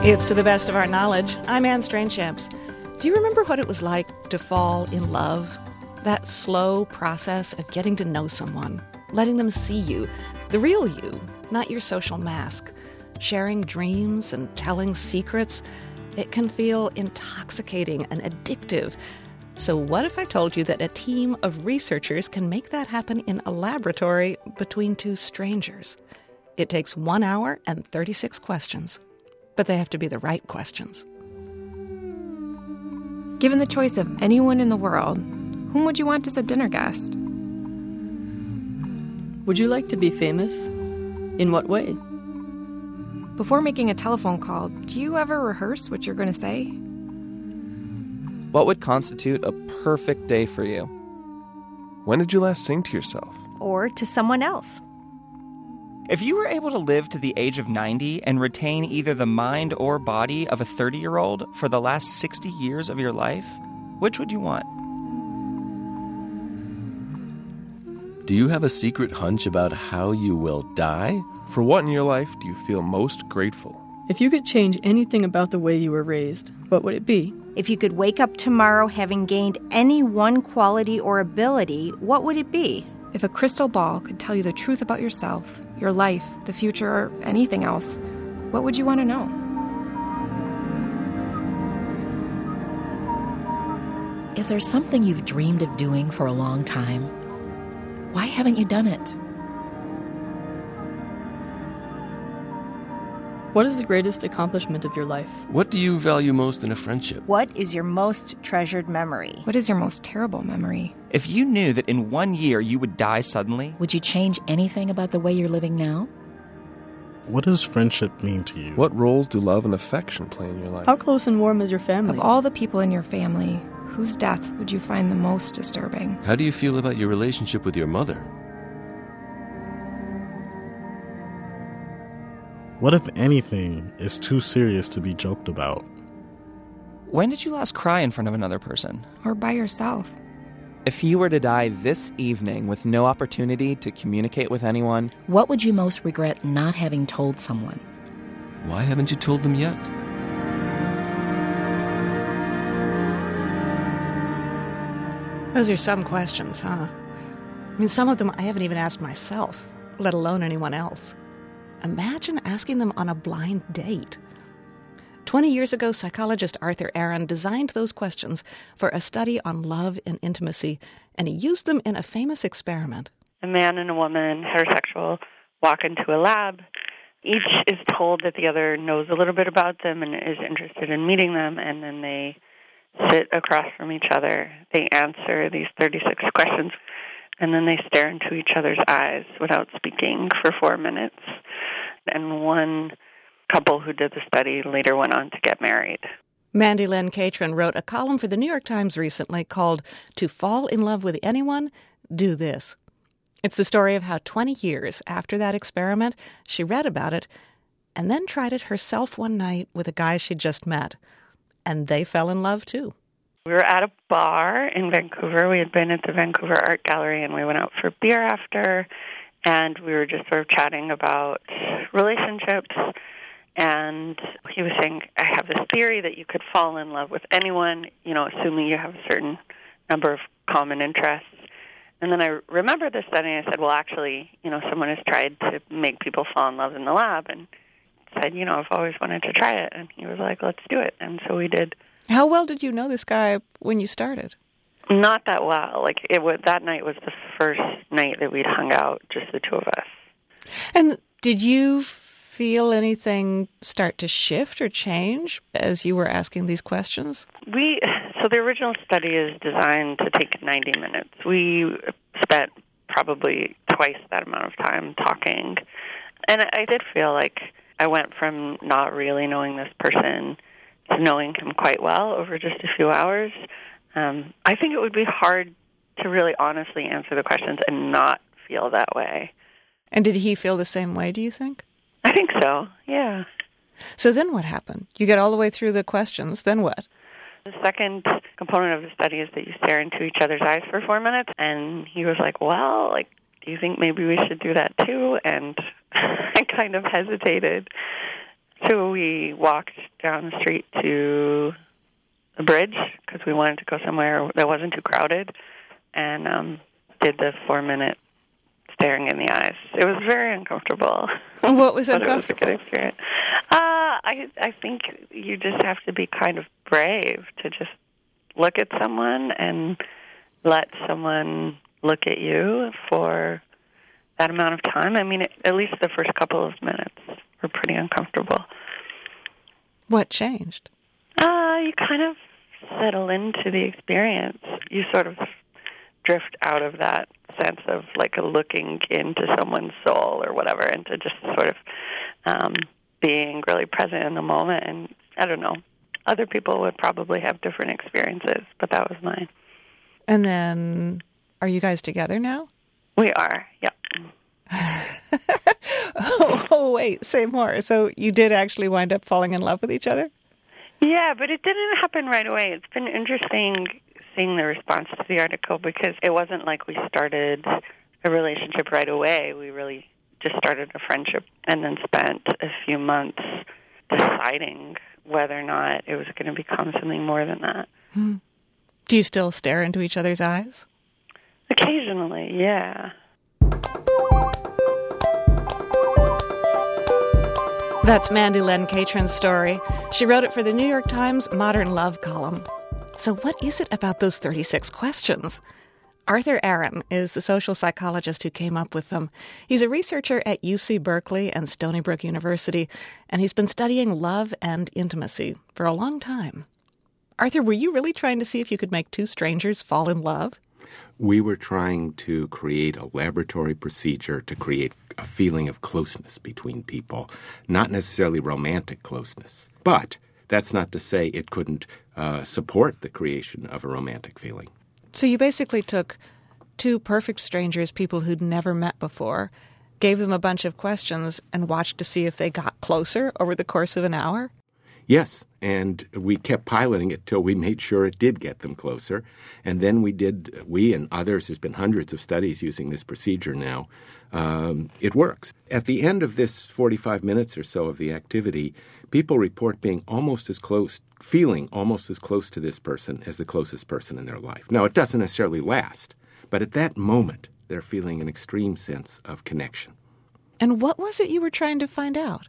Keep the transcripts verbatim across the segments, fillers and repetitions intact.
It's To the Best of Our Knowledge. I'm Anne Strainchamps. Do you remember what it was like to fall in love? That slow process of getting to know someone, letting them see you, the real you, not your social mask, sharing dreams and telling secrets. It can feel intoxicating and addictive. So what if I told you that a team of researchers can make that happen in a laboratory between two strangers? It takes one hour and thirty-six questions. But they have to be the right questions. Given the choice of anyone in the world, whom would you want as a dinner guest? Would you like to be famous? In what way? Before making a telephone call, do you ever rehearse what you're going to say? What would constitute a perfect day for you? When did you last sing to yourself? Or to someone else? If you were able to live to the age of ninety and retain either the mind or body of a thirty-year-old for the last sixty years of your life, which would you want? Do you have a secret hunch about how you will die? For what in your life do you feel most grateful? If you could change anything about the way you were raised, what would it be? If you could wake up tomorrow having gained any one quality or ability, what would it be? If a crystal ball could tell you the truth about yourself, your life, the future, or anything else, what would you want to know? Is there something you've dreamed of doing for a long time? Why haven't you done it? What is the greatest accomplishment of your life? What do you value most in a friendship? What is your most treasured memory? What is your most terrible memory? If you knew that in one year you would die suddenly, would you change anything about the way you're living now? What does friendship mean to you? What roles do love and affection play in your life? How close and warm is your family? Of all the people in your family, whose death would you find the most disturbing? How do you feel about your relationship with your mother? What, if anything, is too serious to be joked about? When did you last cry in front of another person? Or by yourself? If you were to die this evening with no opportunity to communicate with anyone, what would you most regret not having told someone? Why haven't you told them yet? Those are some questions, huh? I mean, some of them I haven't even asked myself, let alone anyone else. Imagine asking them on a blind date. Twenty years ago, psychologist Arthur Aron designed those questions for a study on love and intimacy, and he used them in a famous experiment. A man and a woman, heterosexual, walk into a lab. Each is told that the other knows a little bit about them and is interested in meeting them, and then they sit across from each other. They answer these thirty-six questions, and then they stare into each other's eyes without speaking for four minutes. And one couple who did the study later went on to get married. Mandy Lynn Catron wrote a column for the New York Times recently called "To Fall in Love with Anyone, Do This." It's the story of how twenty years after that experiment, she read about it and then tried it herself one night with a guy she'd just met. And they fell in love, too. We were at a bar in Vancouver. We had been at the Vancouver Art Gallery, and we went out for beer after, and we were just sort of chatting about relationships. And he was saying, I have this theory that you could fall in love with anyone, you know, assuming you have a certain number of common interests. And then I remembered this study, and I said, well, actually, you know, someone has tried to make people fall in love in the lab, and said, you know, I've always wanted to try it. And he was like, let's do it. And so we did. How well did you know this guy when you started? Not that well. Like, it was, that night was the first night that we'd hung out, just the two of us. And did you feel anything start to shift or change as you were asking these questions? We so the original study is designed to take ninety minutes. We spent probably twice that amount of time talking. And I did feel like I went from not really knowing this person to knowing him quite well over just a few hours. Um, I think it would be hard to really honestly answer the questions and not feel that way. And did he feel the same way, do you think? I think so, yeah. So then what happened? You get all the way through the questions, then what? The second component of the study is that you stare into each other's eyes for four minutes, and he was like, well, like, do you think maybe we should do that too? And I kind of hesitated. So we walked down the street to a bridge because we wanted to go somewhere that wasn't too crowded, and um, did the four-minute staring in the eyes. It was very uncomfortable. What was but uncomfortable? It was a good experience. Uh, I I think you just have to be kind of brave to just look at someone and let someone look at you for that amount of time. I mean, it, at least the first couple of minutes were pretty uncomfortable. What changed? Uh, you kind of settle into the experience. You sort of drift out of that sense of like a looking into someone's soul or whatever, into just sort of um, being really present in the moment. And I don't know, other people would probably have different experiences, but that was mine. And then, are you guys together now? We are, yeah. oh, oh, wait, say more. So you did actually wind up falling in love with each other? Yeah, but it didn't happen right away. It's been interesting seeing the response to the article because it wasn't like we started a relationship right away. We really just started a friendship and then spent a few months deciding whether or not it was going to become something more than that. Hmm. Do you still stare into each other's eyes? Occasionally, yeah. That's Mandy Len Catron's story. She wrote it for the New York Times Modern Love column. So what is it about those thirty-six questions? Arthur Aron is the social psychologist who came up with them. He's a researcher at U C Berkeley and Stony Brook University, and he's been studying love and intimacy for a long time. Arthur, were you really trying to see if you could make two strangers fall in love? We were trying to create a laboratory procedure to create a feeling of closeness between people, not necessarily romantic closeness. But that's not to say it couldn't uh, support the creation of a romantic feeling. So you basically took two perfect strangers, people who'd never met before, gave them a bunch of questions, and watched to see if they got closer over the course of an hour? Yes, and we kept piloting it till we made sure it did get them closer. And then we did, we and others, there's been hundreds of studies using this procedure now. Um, it works. At the end of this forty-five minutes or so of the activity, people report being almost as close, feeling almost as close to this person as the closest person in their life. Now, it doesn't necessarily last, but at that moment, they're feeling an extreme sense of connection. And what was it you were trying to find out?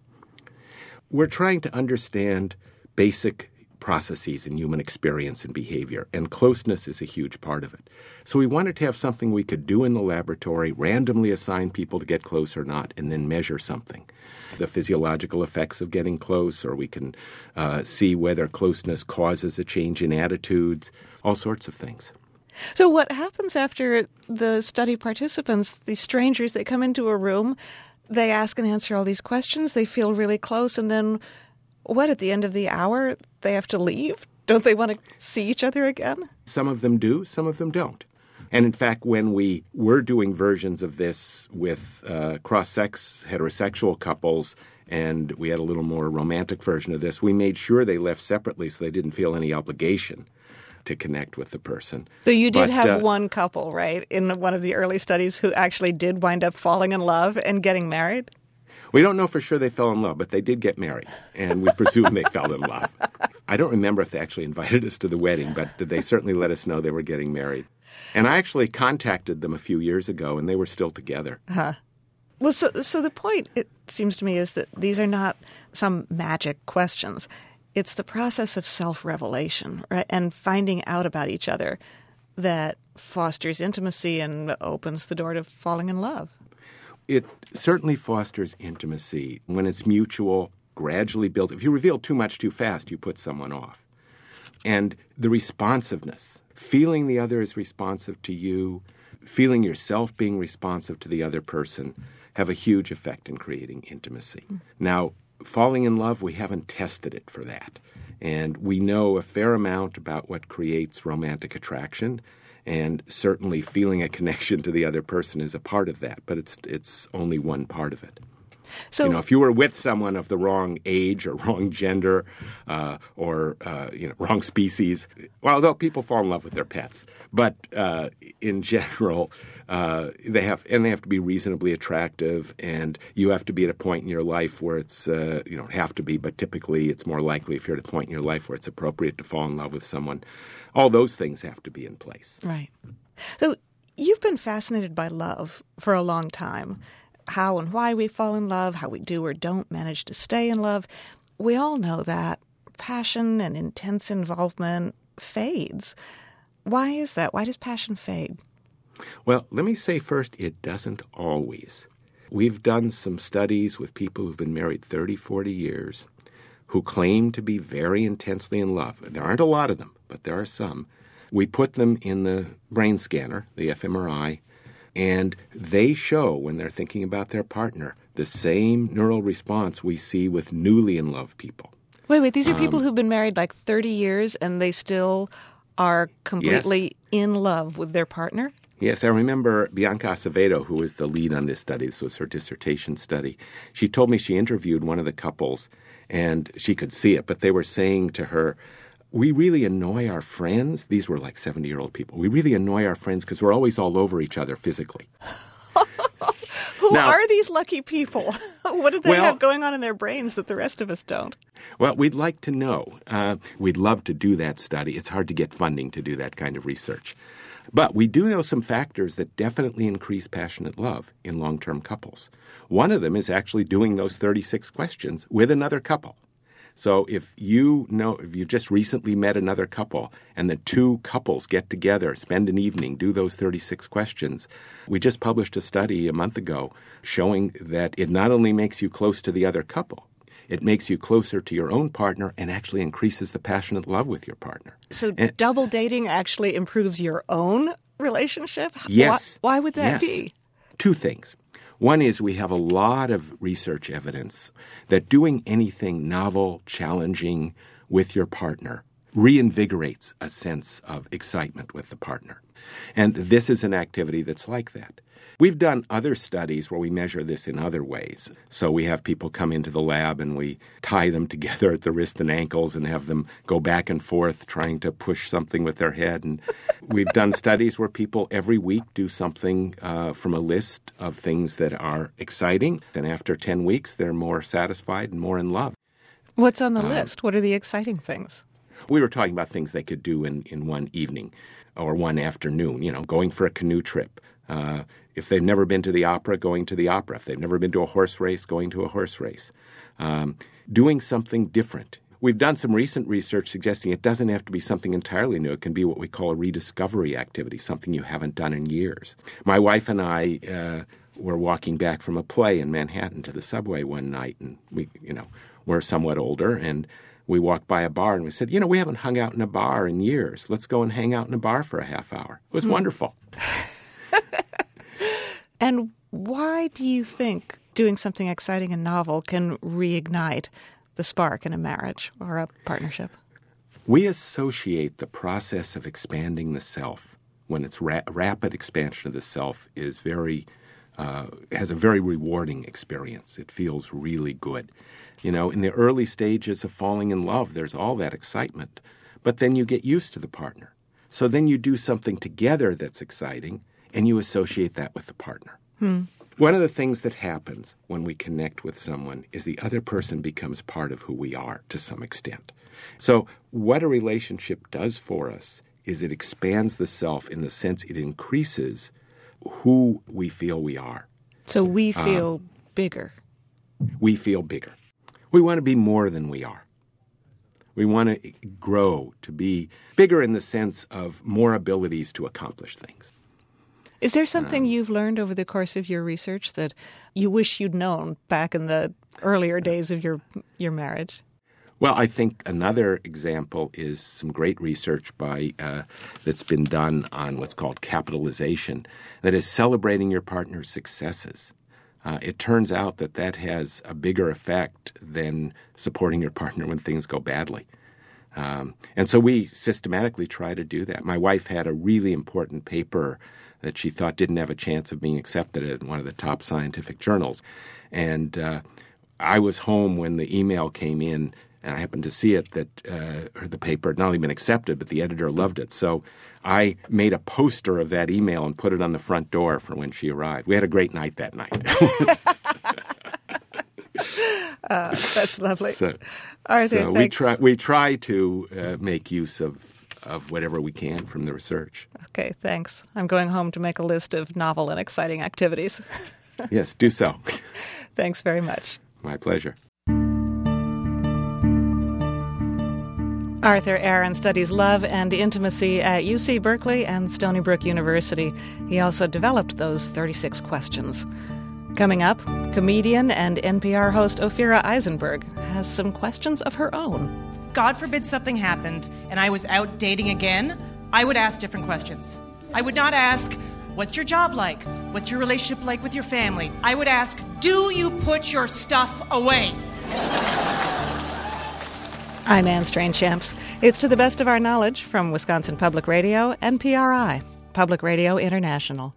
We're trying to understand basic processes in human experience and behavior, and closeness is a huge part of it. So we wanted to have something we could do in the laboratory, randomly assign people to get close or not, and then measure something. The physiological effects of getting close, or we can uh, see whether closeness causes a change in attitudes, all sorts of things. So what happens after the study participants, these strangers, they come into a room, they ask and answer all these questions, they feel really close, and then what, at the end of the hour, they have to leave? Don't they want to see each other again? Some of them do, some of them don't. And in fact, when we were doing versions of this with uh, cross-sex heterosexual couples, and we had a little more romantic version of this, we made sure they left separately so they didn't feel any obligation to connect with the person. So you did but, have uh, one couple, right, in one of the early studies who actually did wind up falling in love and getting married? We don't know for sure they fell in love, but they did get married, and we presume they fell in love. I don't remember if they actually invited us to the wedding, but they certainly let us know they were getting married. And I actually contacted them a few years ago, and they were still together. Huh. Well, so, so the point, it seems to me, is that these are not some magic questions. It's the process of self-revelation, right, and finding out about each other that fosters intimacy and opens the door to falling in love. It certainly fosters intimacy when it's mutual, gradually built. If you reveal too much too fast, you put someone off. And the responsiveness, feeling the other is responsive to you, feeling yourself being responsive to the other person, have a huge effect in creating intimacy. Mm. Now, falling in love, we haven't tested it for that. And we know a fair amount about what creates romantic attraction. And certainly feeling a connection to the other person is a part of that, but it's it's only one part of it. So, you know, if you were with someone of the wrong age or wrong gender uh, or, uh, you know, wrong species, well, although people fall in love with their pets, but uh, in general, uh, they have, and they have to be reasonably attractive, and you have to be at a point in your life where it's, uh, you don't have to be, but typically it's more likely if you're at a point in your life where it's appropriate to fall in love with someone. All those things have to be in place. Right. So you've been fascinated by love for a long time. How and why we fall in love, how we do or don't manage to stay in love. We all know that passion and intense involvement fades. Why is that? Why does passion fade? Well, let me say first, it doesn't always. We've done some studies with people who've been married thirty, forty years who claim to be very intensely in love. There aren't a lot of them, but there are some. We put them in the brain scanner, the fMRI, and they show, when they're thinking about their partner, the same neural response we see with newly in love people. Wait, wait, these are people Um, who've been married like thirty years and they still are completely Yes. in love with their partner? Yes, I remember Bianca Acevedo, who was the lead on this study. This was her dissertation study. She told me she interviewed one of the couples, and she could see it, but they were saying to her, we really annoy our friends. These were like seventy-year-old people. We really annoy our friends because we're always all over each other physically. Who Now- are these lucky people? What do they Well- have going on in their brains that the rest of us don't? Well, we'd like to know. Uh, we'd love to do that study. It's hard to get funding to do that kind of research. But we do know some factors that definitely increase passionate love in long-term couples. One of them is actually doing those thirty-six questions with another couple. So if you know, if you've just recently met another couple and the two couples get together, spend an evening, do those thirty-six questions, we just published a study a month ago showing that it not only makes you close to the other couple, it makes you closer to your own partner and actually increases the passionate love with your partner. So And- double dating actually improves your own relationship? Yes. Why, why would that Yes. be? Two things. One is we have a lot of research evidence that doing anything novel, challenging with your partner reinvigorates a sense of excitement with the partner. And this is an activity that's like that. We've done other studies where we measure this in other ways. So we have people come into the lab and we tie them together at the wrist and ankles and have them go back and forth trying to push something with their head. And we've done studies where people every week do something uh, from a list of things that are exciting. And after ten weeks, they're more satisfied and more in love. What's on the Um, list? What are the exciting things? We were talking about things they could do in, in one evening or one afternoon, you know, going for a canoe trip. Uh, if they've never been to the opera, going to the opera. If they've never been to a horse race, going to a horse race. Um, doing something different. We've done some recent research suggesting it doesn't have to be something entirely new. It can be what we call a rediscovery activity, something you haven't done in years. My wife and I uh, were walking back from a play in Manhattan to the subway one night, and we, you know, we're somewhat older, and we walked by a bar, and we said, you know, we haven't hung out in a bar in years. Let's go and hang out in a bar for a half hour. It was Hmm. wonderful. And why do you think doing something exciting and novel can reignite the spark in a marriage or a partnership? We associate the process of expanding the self, when it's ra- rapid expansion of the self, is very uh, has a very rewarding experience. It feels really good. You know, in the early stages of falling in love, there's all that excitement, but then you get used to the partner. So then you do something together that's exciting, and you associate that with the partner. Hmm. One of the things that happens when we connect with someone is the other person becomes part of who we are to some extent. So what a relationship does for us is it expands the self in the sense it increases who we feel we are. So we Um, feel bigger. We feel bigger. We want to be more than we are. We want to grow, to be bigger in the sense of more abilities to accomplish things. Is there something you've learned over the course of your research that you wish you'd known back in the earlier days of your your marriage? Well, I think another example is some great research by uh, that's been done on what's called capitalization, that is celebrating your partner's successes. Uh, it turns out that that has a bigger effect than supporting your partner when things go badly. Um, and so we systematically try to do that. My wife had a really important paper that she thought didn't have a chance of being accepted in one of the top scientific journals. And uh, I was home when the email came in, and I happened to see it that uh, the paper had not only been accepted, but the editor loved it. So I made a poster of that email and put it on the front door for when she arrived. We had a great night that night. uh, that's lovely. So, Arthur, so thanks. we try we try to uh, make use of of whatever we can from the research. Okay, thanks. I'm going home to make a list of novel and exciting activities. Yes, do so. Thanks very much. My pleasure. Arthur Aaron studies love and intimacy at U C Berkeley and Stony Brook University. He also developed those thirty-six questions. Coming up, comedian and N P R host Ophira Eisenberg has some questions of her own. God forbid something happened and I was out dating again, I would ask different questions. I would not ask, what's your job like? What's your relationship like with your family? I would ask, do you put your stuff away? I'm Anne Strange-Champs. It's To the Best of Our Knowledge from Wisconsin Public Radio and P R I, Public Radio International.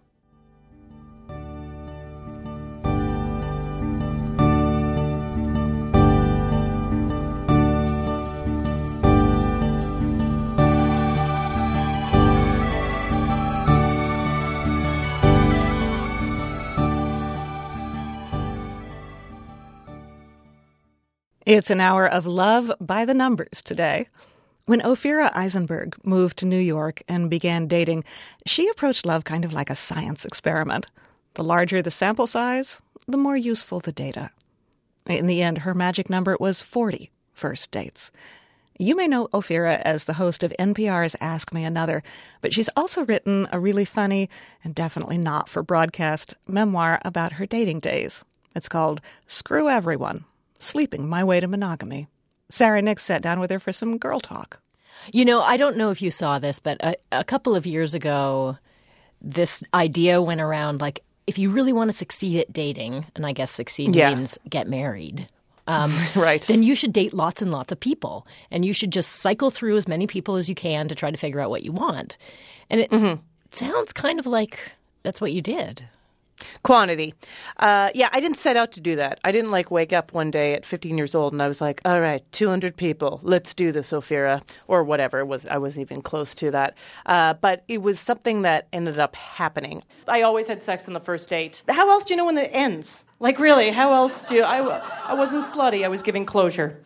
It's an hour of love by the numbers today. When Ophira Eisenberg moved to New York and began dating, she approached love kind of like a science experiment. The larger the sample size, the more useful the data. In the end, her magic number was forty first dates. You may know Ophira as the host of N P R's Ask Me Another, but she's also written a really funny, and definitely not for broadcast, memoir about her dating days. It's called Screw Everyone. Sleeping My Way to Monogamy. Sarah Nix sat down with her for some girl talk. You know, I don't know if you saw this, but a, a couple of years ago, this idea went around, like, if you really want to succeed at dating, and I guess succeed yeah. means get married, um, right. then you should date lots and lots of people. And you should just cycle through as many people as you can to try to figure out what you want. And it mm-hmm. sounds kind of like that's what you did. Quantity. Uh, yeah, I didn't set out to do that. I didn't like wake up one day at fifteen years old and I was like, all right, two hundred people. Let's do this, Ophira, or whatever. It was I wasn't even close to that. Uh, but it was something that ended up happening. I always had sex on the first date. How else do you know when it ends? Like, really, how else do you? I, I wasn't slutty. I was giving closure.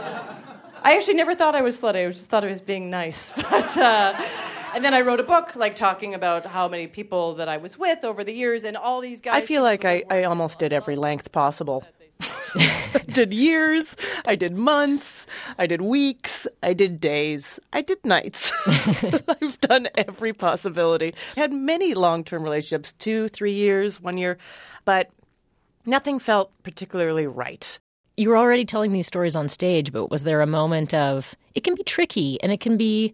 I actually never thought I was slutty. I just thought I was being nice. But... Uh, And then I wrote a book, like, talking about how many people that I was with over the years and all these guys. I feel like I, I almost did every length possible. I did years, I did months, I did weeks, I did days, I did nights. I've done every possibility. I had many long-term relationships, two, three years, one year, but nothing felt particularly right. You were already telling these stories on stage, but was there a moment of, it can be tricky and it can be...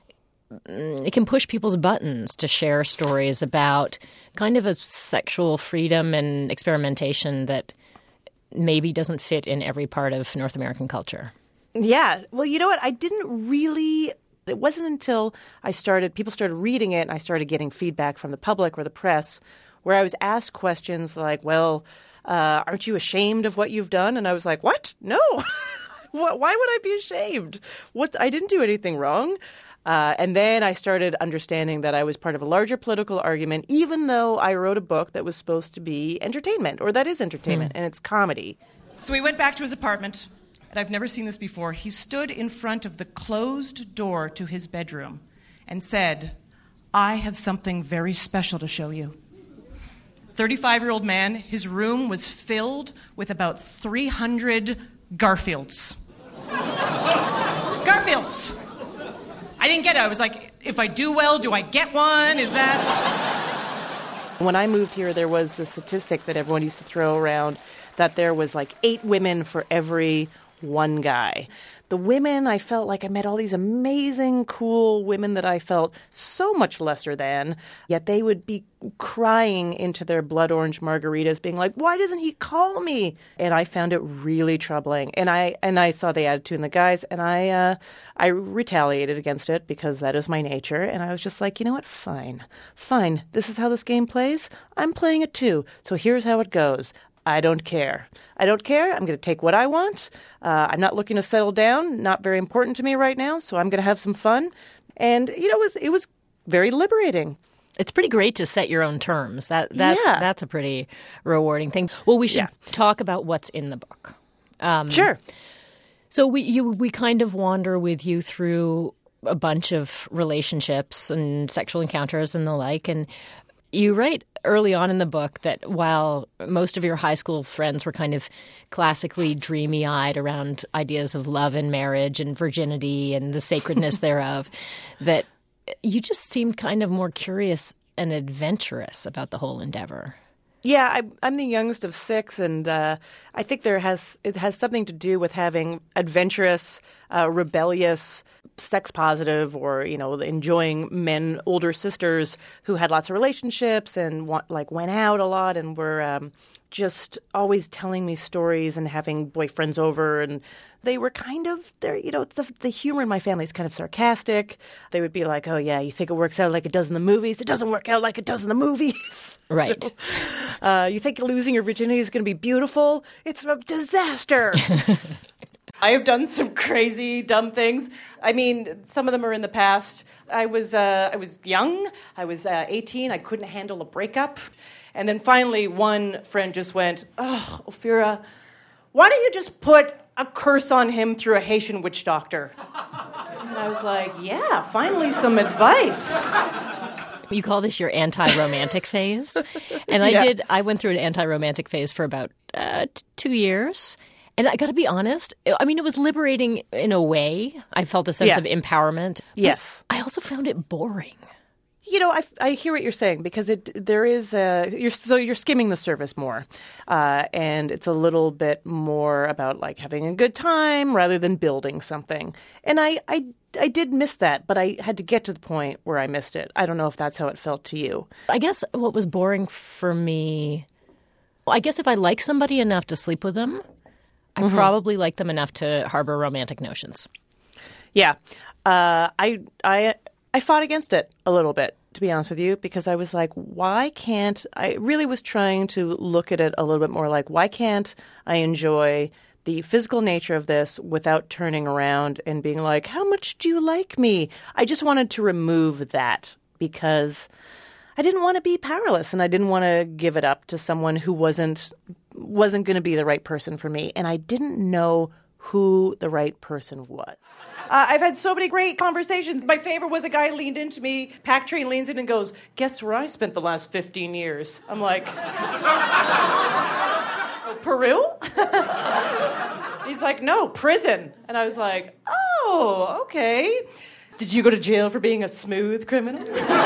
it can push people's buttons to share stories about kind of a sexual freedom and experimentation that maybe doesn't fit in every part of North American culture. Yeah. Well, you know what? I didn't really – it wasn't until I started – people started reading it and I started getting feedback from the public or the press where I was asked questions like, well, uh, aren't you ashamed of what you've done? And I was like, what? No. Why would I be ashamed? What? I didn't do anything wrong. Uh, and then I started understanding that I was part of a larger political argument, even though I wrote a book that was supposed to be entertainment, or that is entertainment, hmm. and it's comedy. So we went back to his apartment, and I've never seen this before. He stood in front of the closed door to his bedroom and said, I have something very special to show you. thirty-five-year-old man, his room was filled with about three hundred Garfields. Garfields! I didn't get it. I was like, if I do well, do I get one? Is that... When I moved here, there was the statistic that everyone used to throw around that there was like eight women for every one guy. The women, I felt like I met all these amazing, cool women that I felt so much lesser than, yet they would be crying into their blood orange margaritas, being like, why doesn't he call me? And I found it really troubling. And I and I saw the attitude in the guys, and I uh, I retaliated against it because that is my nature. And I was just like, you know what? Fine. Fine. This is how this game plays. I'm playing it too. So here's how it goes. I don't care. I don't care. I'm going to take what I want. Uh, I'm not looking to settle down. Not very important to me right now. So I'm going to have some fun. And, you know, it was, it was very liberating. It's pretty great to set your own terms. That That's, yeah. that's a pretty rewarding thing. Well, we should Yeah. talk about what's in the book. Um, Sure. So we you, we kind of wander with you through a bunch of relationships and sexual encounters and the like. And you write early on in the book that while most of your high school friends were kind of classically dreamy-eyed around ideas of love and marriage and virginity and the sacredness thereof, that you just seemed kind of more curious and adventurous about the whole endeavor. Yeah, I, I'm the youngest of six, and uh, I think there has it has something to do with having adventurous, uh, rebellious, sex-positive, or you know, enjoying men, older sisters who had lots of relationships and want, like went out a lot and were um, just always telling me stories and having boyfriends over, and they were kind of there. You know, the the humor in my family is kind of sarcastic. They would be like, "Oh yeah, you think it works out like it does in the movies? It doesn't work out like it does in the movies." Right. Uh, you think losing your virginity is going to be beautiful? It's a disaster. I have done some crazy, dumb things. I mean, some of them are in the past. I was uh, I was young. I was uh, eighteen. I couldn't handle a breakup. And then finally, one friend just went, "Oh, Ophira, why don't you just put a curse on him through a Haitian witch doctor?" And I was like, yeah, finally some advice. You call this your anti-romantic phase. And I Yeah. did, I went through an anti-romantic phase for about uh, t- two years. And I got to be honest, I mean, it was liberating in a way. I felt a sense Yeah. of empowerment. but Yes. I also found it boring. You know, I, I hear what you're saying because it there is a you're so you're skimming the surface more, uh, and it's a little bit more about like having a good time rather than building something. And I I I did miss that, but I had to get to the point where I missed it. I don't know if that's how it felt to you. I guess what was boring for me, well, I guess if I like somebody enough to sleep with them, I Mhm. probably like them enough to harbor romantic notions. Yeah, uh, I I I fought against it a little bit, to be honest with you, because I was like, why can't I? Really was trying to look at it a little bit more like, why can't I enjoy the physical nature of this without turning around and being like, how much do you like me? I just wanted to remove that because I didn't want to be powerless and I didn't want to give it up to someone who wasn't wasn't going to be the right person for me, and I didn't know who the right person was. Uh, I've had so many great conversations. My favorite was a guy leaned into me, Pack Train leans in and goes, "Guess where I spent the last fifteen years?" I'm like, "Oh, Peru?" He's like, "No, prison." And I was like, "Oh, okay. Did you go to jail for being a smooth criminal?"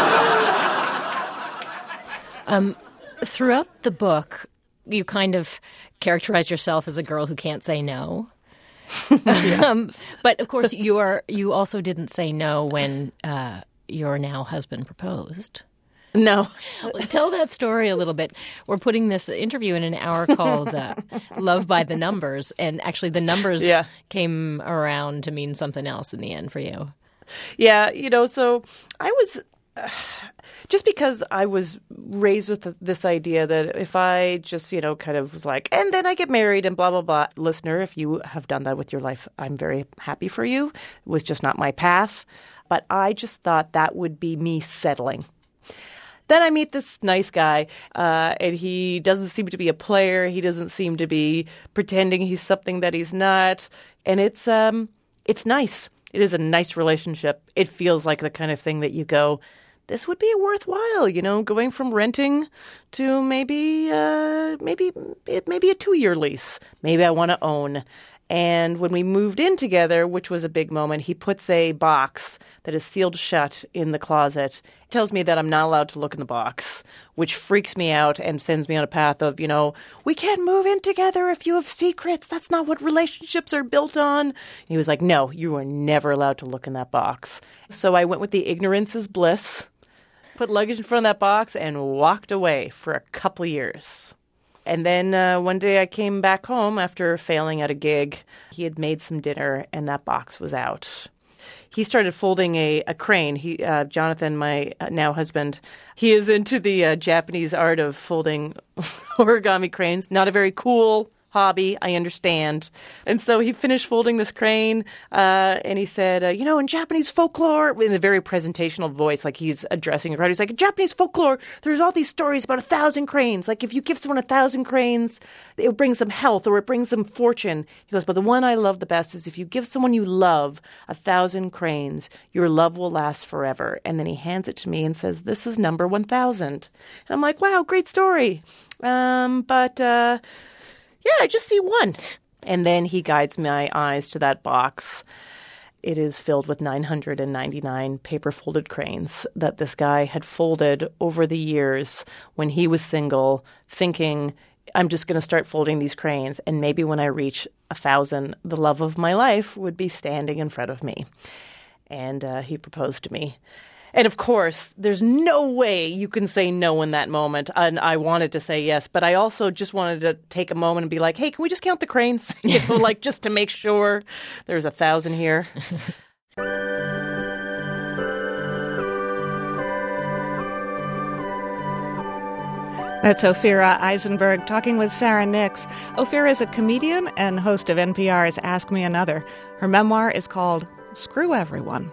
Um, throughout the book, you kind of characterize yourself as a girl who can't say no. um, but of course, you are. You also didn't say no when uh, your now husband proposed. No. Tell that story a little bit. We're putting this interview in an hour called uh, Love by the Numbers, and actually the numbers Yeah. came around to mean something else in the end for you. Yeah, you know, so I was uh, just because I was raised with th- this idea that if I just, you know, kind of was like, and then I get married and blah, blah, blah. Listener, if you have done that with your life, I'm very happy for you. It was just not my path. But I just thought that would be me settling. Then I meet this nice guy, uh, and he doesn't seem to be a player. He doesn't seem to be pretending he's something that he's not. And it's um, it's nice. It is a nice relationship. It feels like the kind of thing that you go, this would be worthwhile, you know, going from renting to maybe uh, maybe maybe a two-year lease. Maybe I want to own. And when we moved in together, which was a big moment, he puts a box that is sealed shut in the closet. He tells me that I'm not allowed to look in the box, which freaks me out and sends me on a path of, you know, we can't move in together if you have secrets. That's not what relationships are built on. He was like, no, you are never allowed to look in that box. So I went with the ignorance is bliss, put luggage in front of that box, and walked away for a couple of years. And then uh, one day I came back home after failing at a gig. He had made some dinner, and that box was out. he started folding a, a crane. He, uh, Jonathan, my now husband, he is into the uh, Japanese art of folding origami cranes. Not a very cool hobby, I understand. And so he finished folding this crane, uh, and he said, uh, you know, in Japanese folklore, in a very presentational voice, like he's addressing a crowd, he's like, in Japanese folklore, there's all these stories about a thousand cranes. Like if you give someone a thousand cranes, it brings them health or it brings them fortune. He goes, but the one I love the best is if you give someone you love a thousand cranes, your love will last forever. And then he hands it to me and says, this is number one thousand. And I'm like, wow, great story. Um, but, uh, yeah, I just see one. And then he guides my eyes to that box. It is filled with nine hundred ninety-nine paper-folded cranes that this guy had folded over the years when he was single, thinking, I'm just going to start folding these cranes, and maybe when I reach a thousand, the love of my life would be standing in front of me. And uh, he proposed to me. And of course, there's no way you can say no in that moment. And I wanted to say yes, but I also just wanted to take a moment and be like, hey, can we just count the cranes? You know, like just to make sure there's a thousand here. That's Ophira Eisenberg talking with Sarah Nix. Ophira is a comedian and host of N P R's Ask Me Another. Her memoir is called Screw Everyone.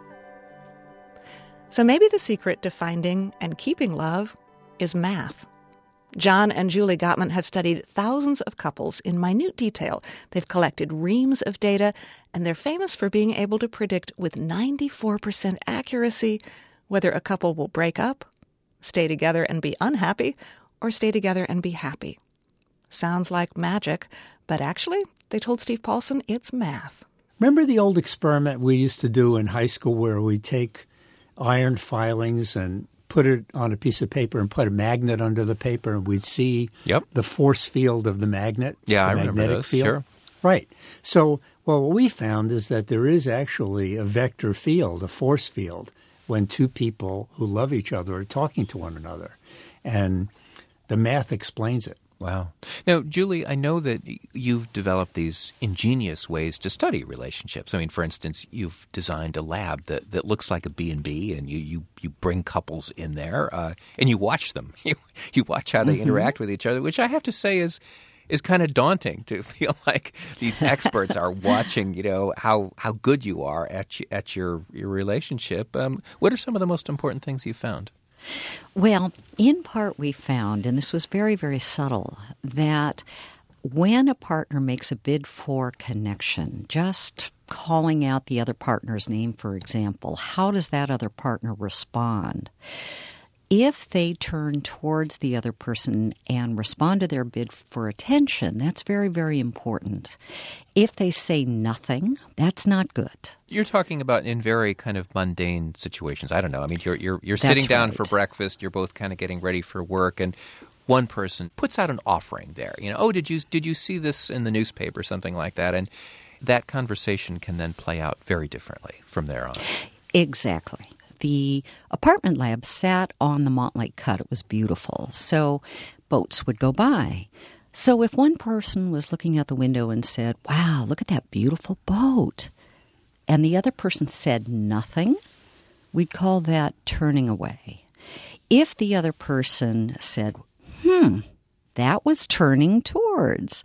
So maybe the secret to finding and keeping love is math. John and Julie Gottman have studied thousands of couples in minute detail. They've collected reams of data, and they're famous for being able to predict with ninety-four percent accuracy whether a couple will break up, stay together and be unhappy, or stay together and be happy. Sounds like magic, but actually, they told Steve Paulson it's math. Remember the old experiment we used to do in high school where we take iron filings and put it on a piece of paper and put a magnet under the paper, and we'd see yep. the force field of the magnet, yeah, the I magnetic remember those. field. Sure. Right. So, well, what we found is that there is actually a vector field, a force field, when two people who love each other are talking to one another. And the math explains it. Wow. Now, Julie, I know that you've developed these ingenious ways to study relationships. I mean, for instance, you've designed a lab that, that looks like a B and B, and you, you, you bring couples in there, uh, and you watch them. You, you watch how they mm-hmm. interact with each other, which I have to say is is kind of daunting to feel like these experts are watching, you know, how, how good you are at, at your, your relationship. Um, what are some of the most important things you found? Well, in part we found, and this was very, very subtle, that when a partner makes a bid for connection, just calling out the other partner's name, for example, how does that other partner respond? If they turn towards the other person and respond to their bid for attention, that's very, very important. If they say nothing, that's not good. You're talking about in very kind of mundane situations. I don't know. I mean, you're you're you're sitting down right. for breakfast. You're both kind of getting ready for work, and one person puts out an offering there. You know, oh, did you did you see this in the newspaper, something like that? And that conversation can then play out very differently from there on. Exactly. The apartment lab sat on the Montlake Cut. It was beautiful. So boats would go by. So if one person was looking out the window and said, wow, look at that beautiful boat, and the other person said nothing, we'd call that turning away. If the other person said, hmm, that was turning towards,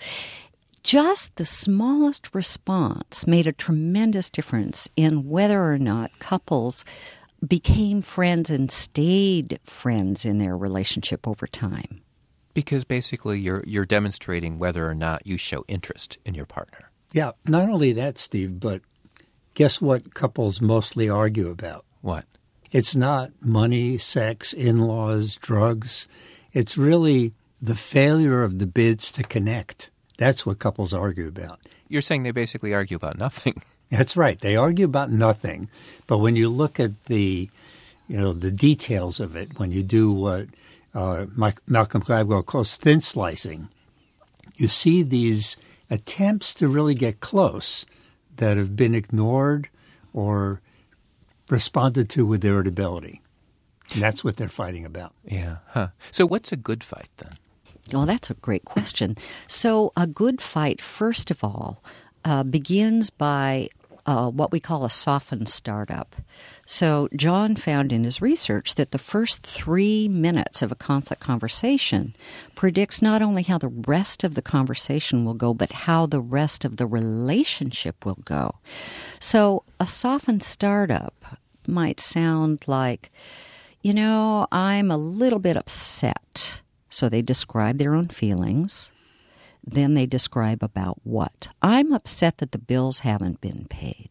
just the smallest response made a tremendous difference in whether or not couples became friends and stayed friends in their relationship over time. Because basically you're you're demonstrating whether or not you show interest in your partner. Yeah, not only that, Steve, but guess what couples mostly argue about? What? It's not money, sex, in-laws, drugs. It's really the failure of the bids to connect. That's what couples argue about. You're saying they basically argue about nothing. That's right. They argue about nothing. But when you look at the, you know, the details of it, when you do what uh, Mike, Malcolm Gladwell calls thin slicing, you see these attempts to really get close that have been ignored or responded to with irritability. And that's what they're fighting about. Yeah. Huh. So what's a good fight then? Well, that's a great question. So a good fight, first of all, uh, begins by uh, what we call a softened startup. So John found in his research that the first three minutes of a conflict conversation predicts not only how the rest of the conversation will go, but how the rest of the relationship will go. So a softened startup might sound like, you know, I'm a little bit upset. So they describe their own feelings. Then they describe about what. I'm upset that the bills haven't been paid.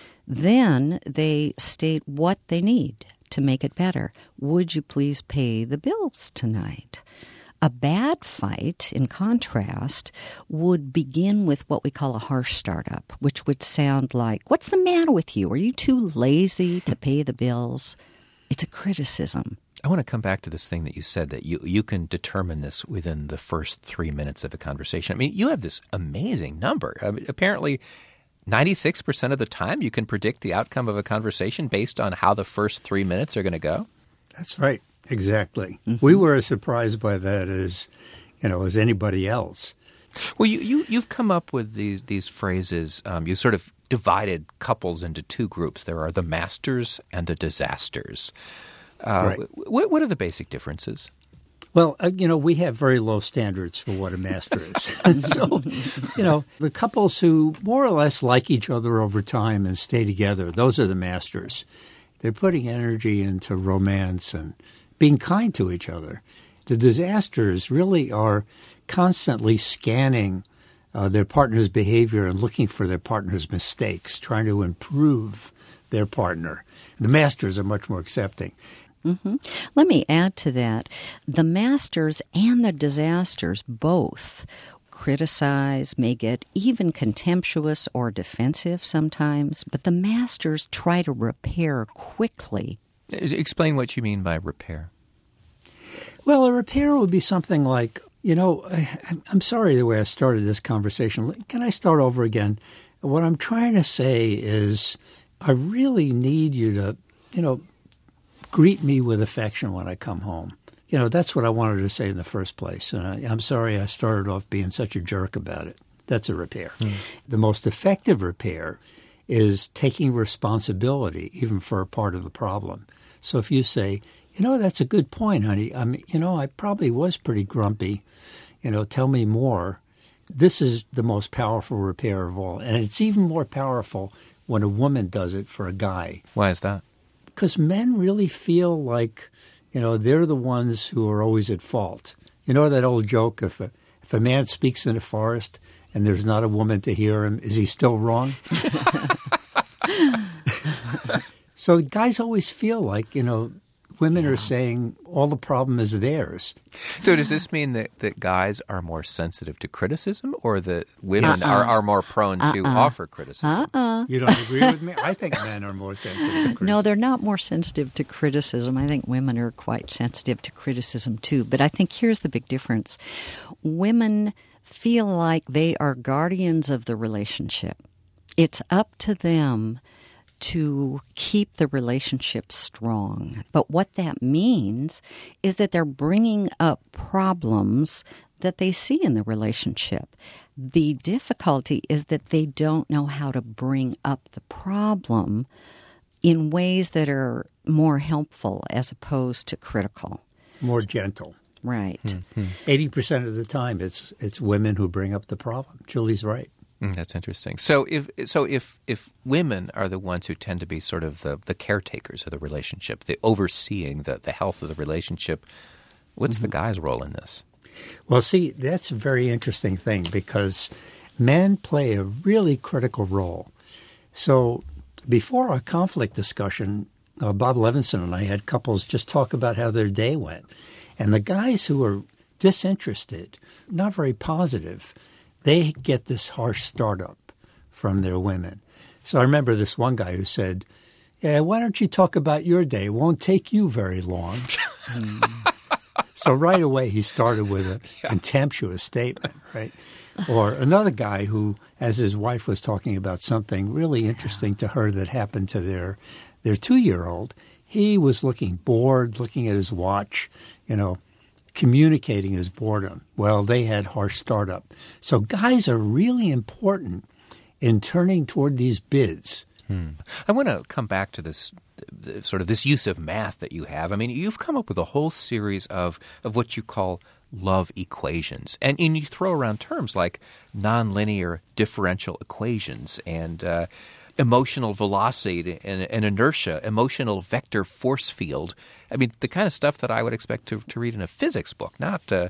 Then they state what they need to make it better. Would you please pay the bills tonight? A bad fight, in contrast, would begin with what we call a harsh startup, which would sound like, what's the matter with you? Are you too lazy to pay the bills? It's a criticism. I want to come back to this thing that you said, that you, you can determine this within the first three minutes of a conversation. I mean, you have this amazing number. I mean, apparently, ninety-six percent of the time you can predict the outcome of a conversation based on how the first three minutes are going to go? That's right. Exactly. Mm-hmm. We were as surprised by that as, you know, as anybody else. Well, you, you, you've come up with these, these phrases. Um, you sort of divided couples into two groups. There are the masters and the disasters. Uh, right. What, what are the basic differences? Well, uh, you know, we have very low standards for what a master is. So, you know, the couples who more or less like each other over time and stay together, those are the masters. They're putting energy into romance and being kind to each other. The disasters really are constantly scanning uh, their partner's behavior and looking for their partner's mistakes, trying to improve their partner. The masters are much more accepting. Mm-hmm. Let me add to that. The masters and the disasters both criticize, may get even contemptuous or defensive sometimes, but the masters try to repair quickly. Explain what you mean by repair. Well, a repair would be something like, you know, I, I'm sorry the way I started this conversation. Can I start over again? What I'm trying to say is I really need you to, you know, greet me with affection when I come home. You know, that's what I wanted to say in the first place. And I, I'm sorry I started off being such a jerk about it. That's a repair. Mm. The most effective repair is taking responsibility even for a part of the problem. So if you say, you know, that's a good point, honey. I mean, you know, I probably was pretty grumpy. You know, tell me more. This is the most powerful repair of all. And it's even more powerful when a woman does it for a guy. Why is that? Because men really feel like, you know, they're the ones who are always at fault. You know that old joke, if a, if a man speaks in a forest and there's not a woman to hear him, is he still wrong? So guys always feel like, you know, women yeah. are saying all the problem is theirs. So does this mean that, that guys are more sensitive to criticism, or that women uh-uh. are, are more prone uh-uh. to offer criticism? Uh-uh. You don't agree with me? I think men are more sensitive to criticism. No, they're not more sensitive to criticism. I think women are quite sensitive to criticism too. But I think here's the big difference. Women feel like they are guardians of the relationship. It's up to them to keep the relationship strong. But what that means is that they're bringing up problems that they see in the relationship. The difficulty is that they don't know how to bring up the problem in ways that are more helpful as opposed to critical. More gentle. Right. Mm-hmm. eighty percent of the time it's it's women who bring up the problem. Julie's right. Mm, that's interesting. So if so if if women are the ones who tend to be sort of the, the caretakers of the relationship, the overseeing the, the health of the relationship, what's mm-hmm. the guy's role in this? Well, see, that's a very interesting thing because men play a really critical role. So before our conflict discussion, uh, Bob Levinson and I had couples just talk about how their day went. And the guys who are disinterested, not very positive, they get this harsh startup from their women. So I remember this one guy who said, yeah, why don't you talk about your day? It won't take you very long. So right away he started with a yeah. contemptuous statement, right? Or another guy who, as his wife was talking about something really interesting to her that happened to their their two-year-old, he was looking bored, looking at his watch, you know, communicating his boredom. Well, they had harsh startup. So guys are really important in turning toward these bids Hmm. I want to come back to this sort of this use of math that you have. I mean, you've come up with a whole series of, of what you call love equations. And, and you throw around terms like nonlinear differential equations and uh, emotional velocity and, and inertia, emotional vector force field. I mean, the kind of stuff that I would expect to, to read in a physics book, not, uh,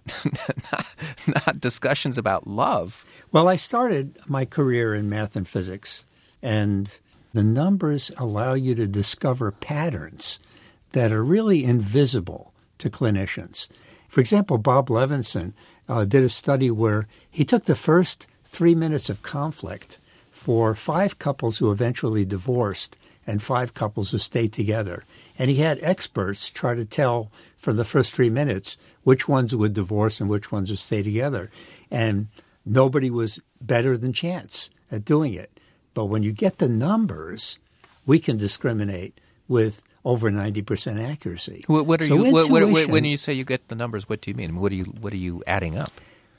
not not discussions about love. Well, I started my career in math and physics, and the numbers allow you to discover patterns that are really invisible to clinicians. For example, Bob Levinson uh, did a study where he took the first three minutes of conflict for five couples who eventually divorced and five couples who stayed together. And he had experts try to tell from the first three minutes which ones would divorce and which ones would stay together. And nobody was better than chance at doing it. But when you get the numbers, we can discriminate with over ninety percent accuracy. What, what are so you? What, what, intuition, when you say you get the numbers, what do you mean? What are you? What are you adding up?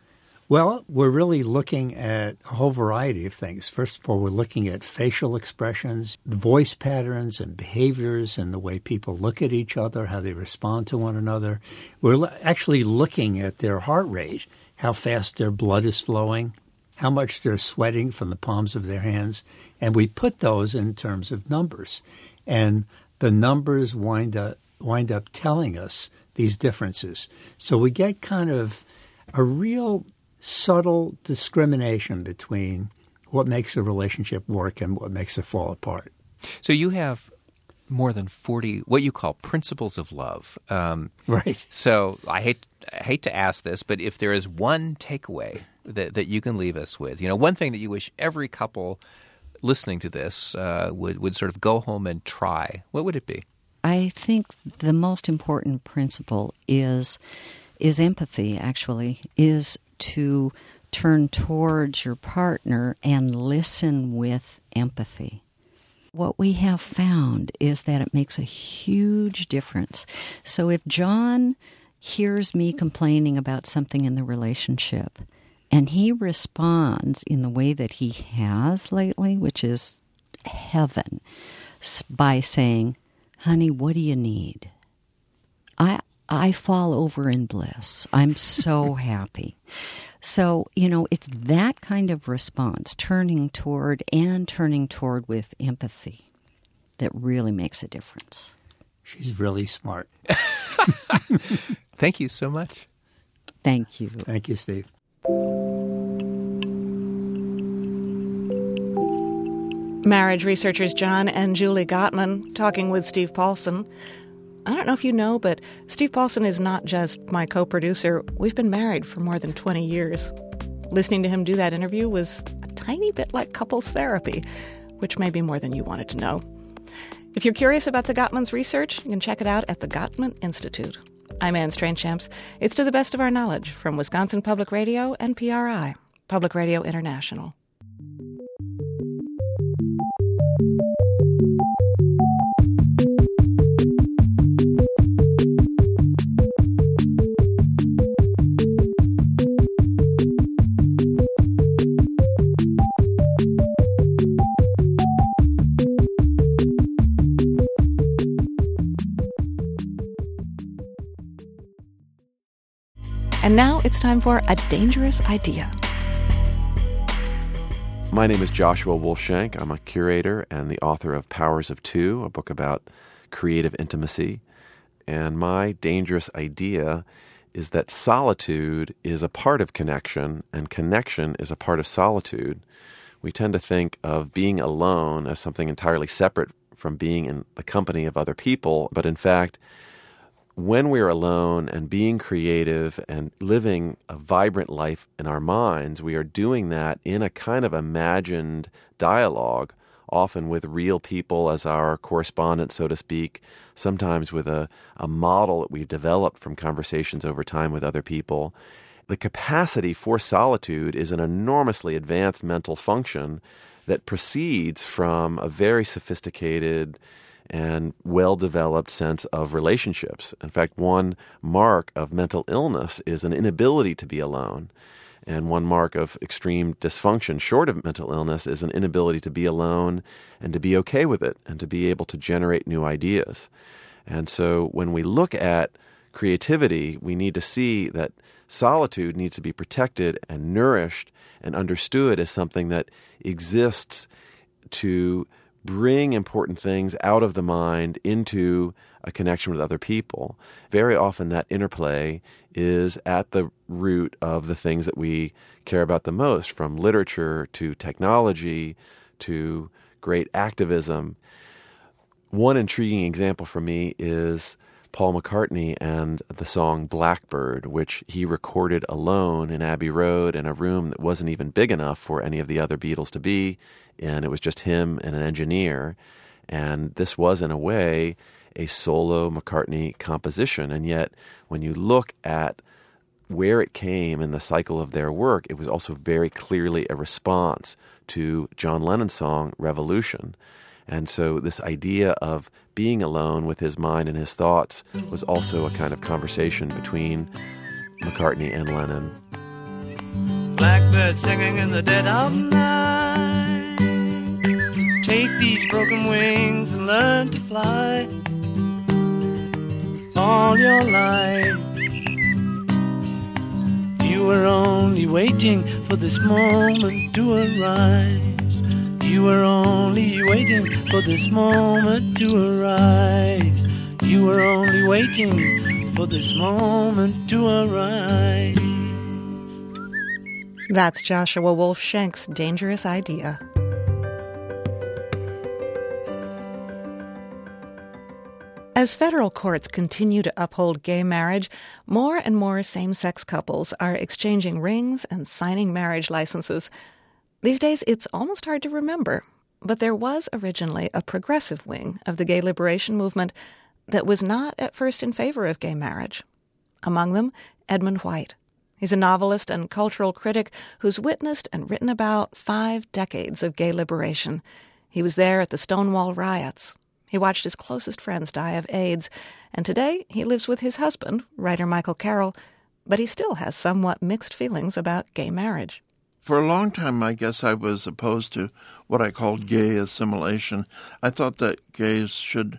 Well, we're really looking at a whole variety of things. First of all, we're looking at facial expressions, voice patterns and behaviors and the way people look at each other, how they respond to one another. We're actually looking at their heart rate, how fast their blood is flowing, how much they're sweating from the palms of their hands, and we put those in terms of numbers. And the numbers wind up, wind up telling us these differences. So we get kind of a real subtle discrimination between what makes a relationship work and what makes it fall apart. So you have more than forty what you call principles of love. Um, right. So I hate I hate to ask this, but if there is one takeaway that, that you can leave us with, you know, one thing that you wish every couple listening to this uh, would, would sort of go home and try, what would it be? I think the most important principle is is empathy, actually, is to turn towards your partner and listen with empathy. What we have found is that it makes a huge difference. So if John hears me complaining about something in the relationship and he responds in the way that he has lately, which is heaven, by saying, "Honey, what do you need?" I I fall over in bliss. I'm so happy. So, you know, it's that kind of response, turning toward and turning toward with empathy, that really makes a difference. She's really smart. Thank you so much. Thank you. Thank you, Steve. Marriage researchers John and Julie Gottman talking with Steve Paulson. I don't know if you know, but Steve Paulson is not just my co-producer. We've been married for more than twenty years. Listening to him do that interview was a tiny bit like couples therapy, which may be more than you wanted to know. If you're curious about the Gottman's research, you can check it out at the Gottman Institute. I'm Anne Strainchamps. It's to the best of our knowledge from Wisconsin Public Radio and P R I, Public Radio International. And now it's time for A Dangerous Idea. My name is Joshua Wolfshank. I'm a curator and the author of Powers of Two, a book about creative intimacy. And my dangerous idea is that solitude is a part of connection, and connection is a part of solitude. We tend to think of being alone as something entirely separate from being in the company of other people, but in fact, when we're alone and being creative and living a vibrant life in our minds, we are doing that in a kind of imagined dialogue, often with real people as our correspondent, so to speak, sometimes with a, a model that we've developed from conversations over time with other people. The capacity for solitude is an enormously advanced mental function that proceeds from a very sophisticated and well-developed sense of relationships. In fact, one mark of mental illness is an inability to be alone. And one mark of extreme dysfunction, short of mental illness, is an inability to be alone and to be okay with it and to be able to generate new ideas. And so when we look at creativity, we need to see that solitude needs to be protected and nourished and understood as something that exists to bring important things out of the mind into a connection with other people. Very often that interplay is at the root of the things that we care about the most, from literature to technology to great activism. One intriguing example for me is Paul McCartney and the song Blackbird, which he recorded alone in Abbey Road in a room that wasn't even big enough for any of the other Beatles to be, and it was just him and an engineer. And this was, in a way, a solo McCartney composition. And yet, when you look at where it came in the cycle of their work, it was also very clearly a response to John Lennon's song Revolution. And so this idea of being alone with his mind and his thoughts was also a kind of conversation between McCartney and Lennon. Blackbird singing in the dead of night. Take these broken wings and learn to fly. All your life you were only waiting for this moment to arise. You were only waiting for this moment to arise. You were only waiting for this moment to arise. That's Joshua Wolfshank's Dangerous Idea. As federal courts continue to uphold gay marriage, more and more same-sex couples are exchanging rings and signing marriage licenses. These days, it's almost hard to remember, but there was originally a progressive wing of the gay liberation movement that was not at first in favor of gay marriage. Among them, Edmund White. He's a novelist and cultural critic who's witnessed and written about five decades of gay liberation. He was there at the Stonewall riots. He watched his closest friends die of AIDS, and today he lives with his husband, writer Michael Carroll, but he still has somewhat mixed feelings about gay marriage. For a long time, I guess I was opposed to what I called gay assimilation. I thought that gays should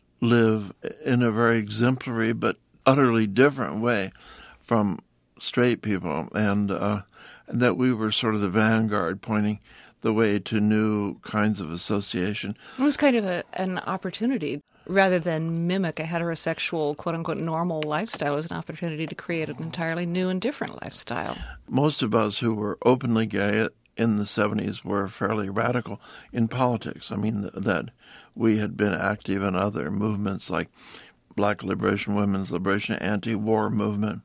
live in a very exemplary but utterly different way from straight people, and uh, that we were sort of the vanguard pointing the way to new kinds of association. It was kind of a, an opportunity. Rather than mimic a heterosexual, quote-unquote, normal lifestyle, it was an opportunity to create an entirely new and different lifestyle. Most of us who were openly gay in the seventies were fairly radical in politics. I mean, that we had been active in other movements like Black Liberation, Women's Liberation, anti-war movement.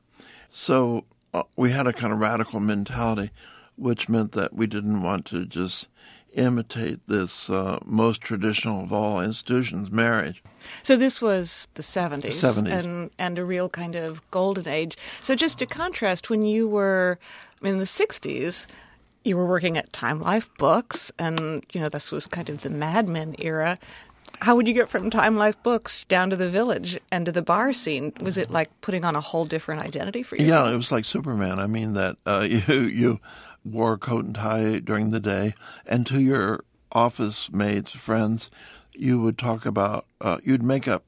So uh, we had a kind of radical mentality, which meant that we didn't want to just imitate this uh, most traditional of all institutions, marriage. So this was the seventies, the seventies. And, and a real kind of golden age. So just to contrast, when you were in the sixties, you were working at Time Life Books, and, you know, this was kind of the Mad Men era. How would you get from Time Life Books down to the Village and to the bar scene? Was it like putting on a whole different identity for yourself? Yeah, it was like Superman. I mean, that uh, you you wore a coat and tie during the day, and to your office mates, friends, you would talk about, uh, you'd make up,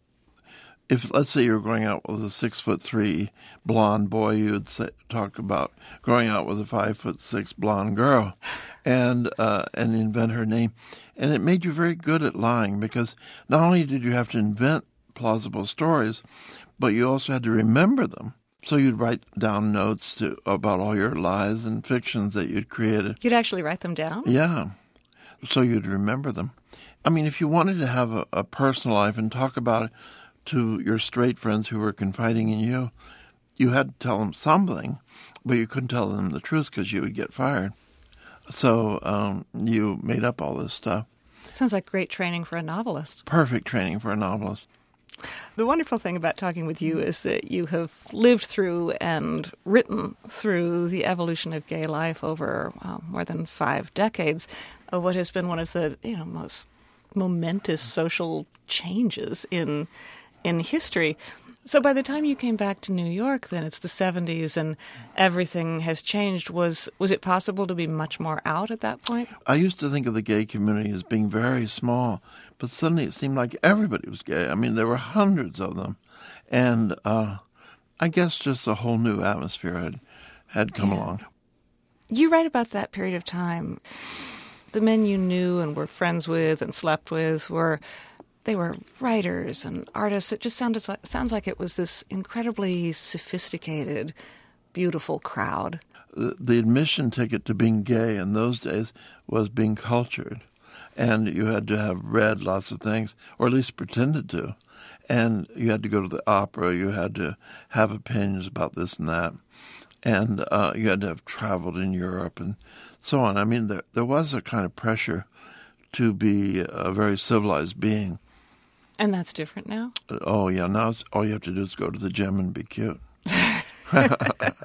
if let's say you were going out with a six foot three blonde boy, you'd say, talk about going out with a five foot six blonde girl, and uh, and invent her name. And it made you very good at lying, because not only did you have to invent plausible stories, but you also had to remember them. So you'd write down notes to, about all your lies and fictions that you'd created. You'd actually write them down? Yeah. So you'd remember them. I mean, if you wanted to have a, a personal life and talk about it to your straight friends who were confiding in you, you had to tell them something, but you couldn't tell them the truth because you would get fired. So um, you made up all this stuff. Sounds like great training for a novelist. Perfect training for a novelist. The wonderful thing about talking with you is that you have lived through and written through the evolution of gay life over well, more than five decades of what has been one of the you know most momentous social changes in in history. So by the time you came back to New York, then it's the seventies and everything has changed. Was was it possible to be much more out at that point? I used to think of the gay community as being very small, but suddenly it seemed like everybody was gay. I mean, there were hundreds of them. And uh, I guess just a whole new atmosphere had, had come yeah. along. You write about that period of time. The men you knew and were friends with and slept with were... They were writers and artists. It just sounded like, sounds like it was this incredibly sophisticated, beautiful crowd. The, the admission ticket to being gay in those days was being cultured. And you had to have read lots of things, or at least pretended to. And you had to go to the opera. You had to have opinions about this and that. And uh, you had to have traveled in Europe and so on. I mean, there, there was a kind of pressure to be a very civilized being. And that's different now? Oh, yeah. Now it's, all you have to do is go to the gym and be cute. Of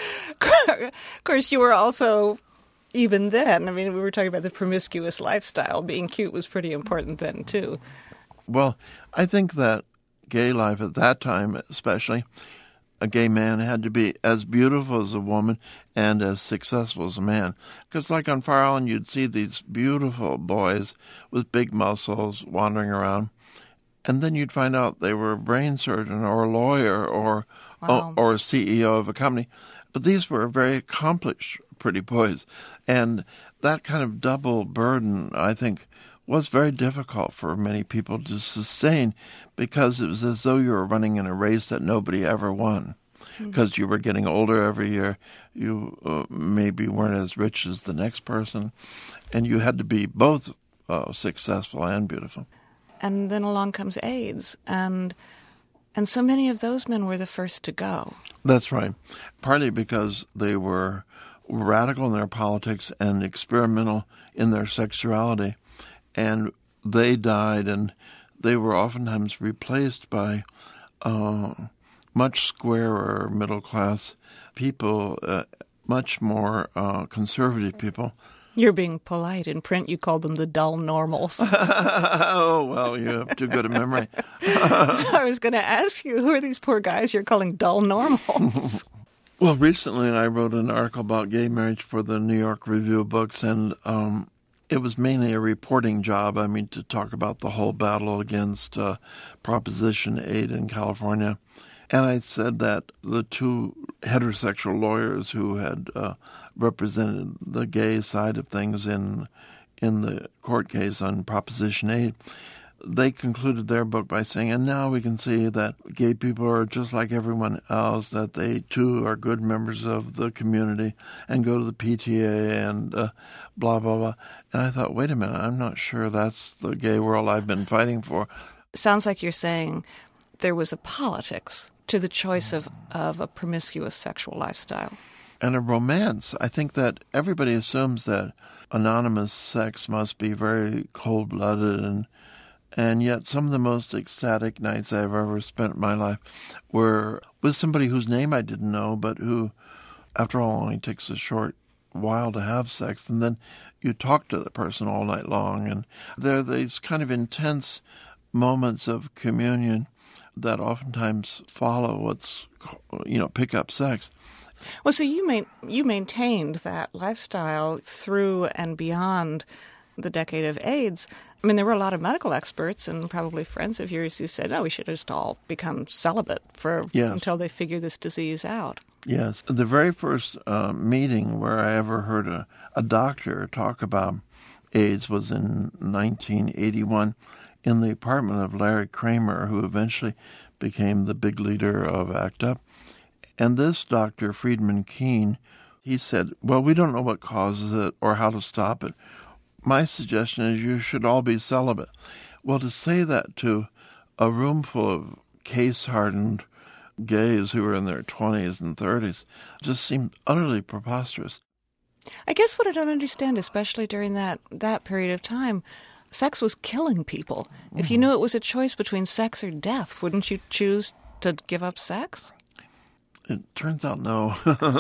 course, you were also, even then, I mean, we were talking about the promiscuous lifestyle. Being cute was pretty important then, too. Well, I think that gay life at that time, especially, a gay man had to be as beautiful as a woman and as successful as a man. Because like on Fire Island, you'd see these beautiful boys with big muscles wandering around. And then you'd find out they were a brain surgeon or a lawyer or wow. or, or a C E O of a company. But these were very accomplished pretty boys. And that kind of double burden, I think, was very difficult for many people to sustain because it was as though you were running in a race that nobody ever won. Because mm-hmm. you were getting older every year. You uh, maybe weren't as rich as the next person. And you had to be both uh, successful and beautiful. And then along comes AIDS, and and so many of those men were the first to go. That's right. Partly because they were radical in their politics and experimental in their sexuality, and they died, and they were oftentimes replaced by uh, much squarer middle-class people, uh, much more uh, conservative people. You're being polite. In print, you called them the dull normals. Oh, well, you have too good a memory. I was going to ask you, who are these poor guys you're calling dull normals? Well, recently I wrote an article about gay marriage for the New York Review of Books, and um, it was mainly a reporting job. I mean, to talk about the whole battle against uh, Proposition eight in California. And I said that the two heterosexual lawyers who had uh, represented the gay side of things in in the court case on Proposition eight, they concluded their book by saying, and now we can see that gay people are just like everyone else, that they too are good members of the community and go to the P T A and uh, blah, blah, blah. And I thought, wait a minute, I'm not sure that's the gay world I've been fighting for. Sounds like you're saying there was a politics to the choice of, of a promiscuous sexual lifestyle. And a romance. I think that everybody assumes that anonymous sex must be very cold-blooded, and and yet some of the most ecstatic nights I've ever spent in my life were with somebody whose name I didn't know, but who, after all, only takes a short while to have sex, and then you talk to the person all night long, and there are these kind of intense moments of communion that oftentimes follow what's, you know, pick-up sex. Well, so you main, you maintained that lifestyle through and beyond the decade of AIDS. I mean, there were a lot of medical experts and probably friends of yours who said, no, we should just all become celibate for yes. until they figure this disease out. Yes. The very first uh, meeting where I ever heard a, a doctor talk about AIDS was in nineteen eighty-one. In the apartment of Larry Kramer, who eventually became the big leader of ACT UP. And this Doctor Friedman Keene, he said, well, we don't know what causes it or how to stop it. My suggestion is you should all be celibate. Well, to say that to a room full of case-hardened gays who were in their twenties and thirties just seemed utterly preposterous. I guess what I don't understand, especially during that, that period of time, sex was killing people. Mm-hmm. If you knew it was a choice between sex or death, wouldn't you choose to give up sex? It turns out no.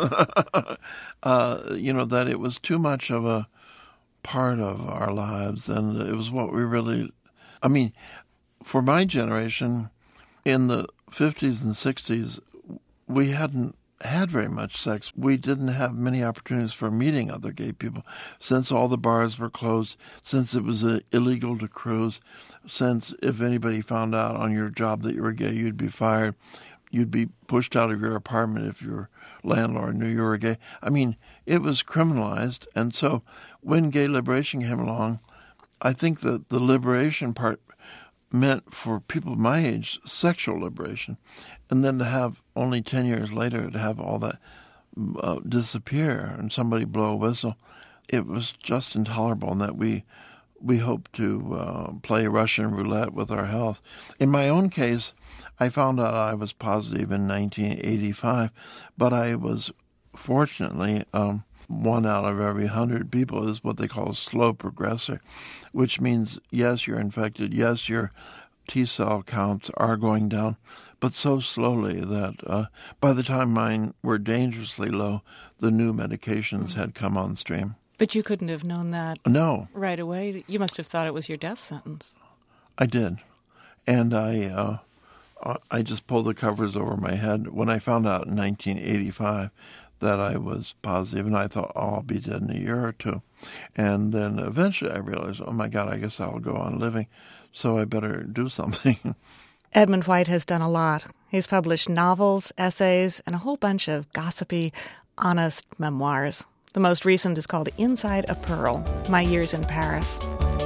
uh, you know, that it was too much of a part of our lives, and it was what we really... I mean, for my generation, in the fifties and sixties, we hadn't had very much sex. We didn't have many opportunities for meeting other gay people since all the bars were closed, since it was uh, illegal to cruise, since if anybody found out on your job that you were gay, you'd be fired. You'd be pushed out of your apartment if your landlord knew you were gay. I mean, it was criminalized. And so when gay liberation came along, I think that the liberation part meant for people my age sexual liberation. And then to have only ten years later to have all that uh, disappear and somebody blow a whistle, it was just intolerable, and that we we hope to uh, play Russian roulette with our health. In my own case, I found out I was positive in nineteen eighty-five, but I was fortunately um, one out of every hundred people is what they call a slow progressor, which means, yes, you're infected, yes, your T-cell counts are going down, but so slowly that uh, by the time mine were dangerously low, the new medications had come on stream. But you couldn't have known that no. right away. You must have thought it was your death sentence. I did. And I uh, I just pulled the covers over my head when I found out in nineteen eighty-five that I was positive, and I thought, oh, I'll be dead in a year or two. And then eventually I realized, oh, my God, I guess I'll go on living, so I better do something. Edmund White has done a lot. He's published novels, essays, and a whole bunch of gossipy, honest memoirs. The most recent is called Inside a Pearl, My Years in Paris.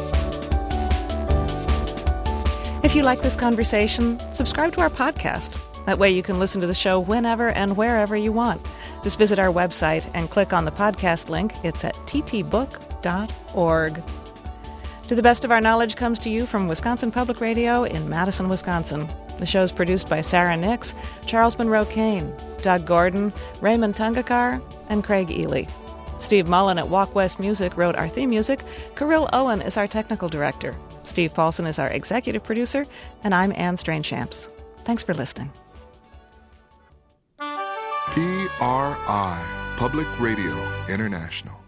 If you like this conversation, subscribe to our podcast. That way you can listen to the show whenever and wherever you want. Just visit our website and click on the podcast link. It's at t t book dot org. To the Best of Our Knowledge comes to you from Wisconsin Public Radio in Madison, Wisconsin. The show is produced by Sarah Nix, Charles Monroe Kane, Doug Gordon, Raymond Tungakar, and Craig Ely. Steve Mullen at Walk West Music wrote our theme music. Kirill Owen is our technical director. Steve Paulson is our executive producer, and I'm Anne Strainchamps. Thanks for listening. P R I, Public Radio International.